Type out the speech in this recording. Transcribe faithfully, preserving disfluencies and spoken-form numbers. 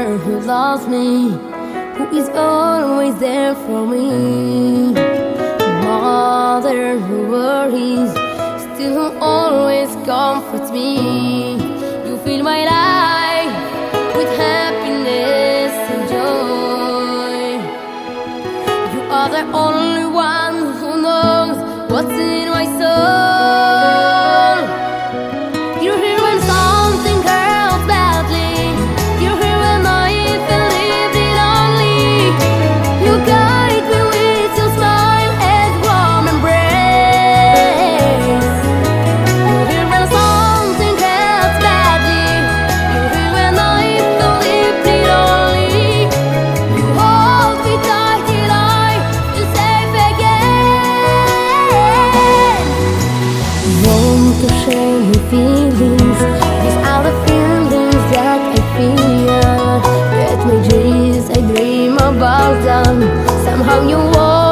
Father who loves me, who is always there for me. Mother who worries, still always comforts me. You fill my life with happiness and joy. You are the only one who knows what's in my soul. You're here when something hurts badly. You're here when I feel deeply lonely. You guide me with your smile and warm embrace. You're here when something hurts badly. You're here when I feel deeply lonely. You hold me tight till I feel safe again. Want to share my feelings? These are the feelings that I feel. Get my dreams, I dream about them. Somehow you want